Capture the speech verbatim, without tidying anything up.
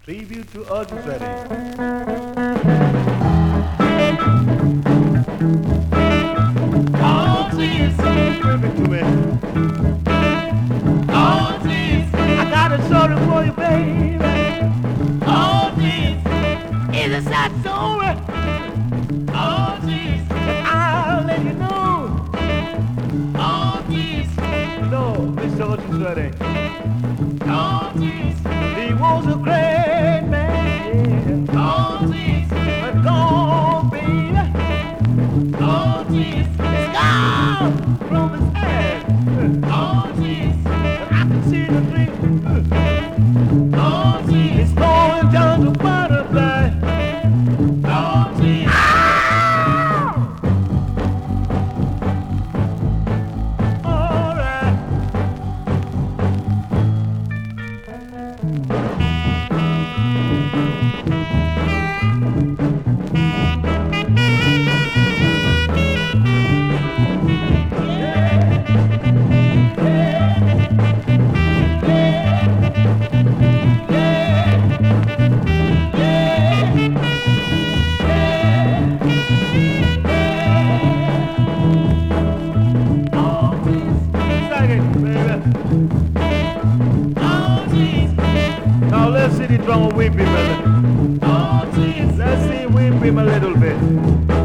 Tribute to Otis Redding. Otis, Perfect to me. Otis, I got a story for you, baby. Otis, It's a sad story. Otis, I'll let you know. Otis, No, Mister Otis Redding. Otis, He was a great man. Otis, But gone, baby. Otis, It's gone from his head. Otis, I can see the dream. Otis, It's going down to butterfly. Otis. All right. Sing it, baby. Now let's see the drum whip him a little. Otis, Let's see him whip him a little bit.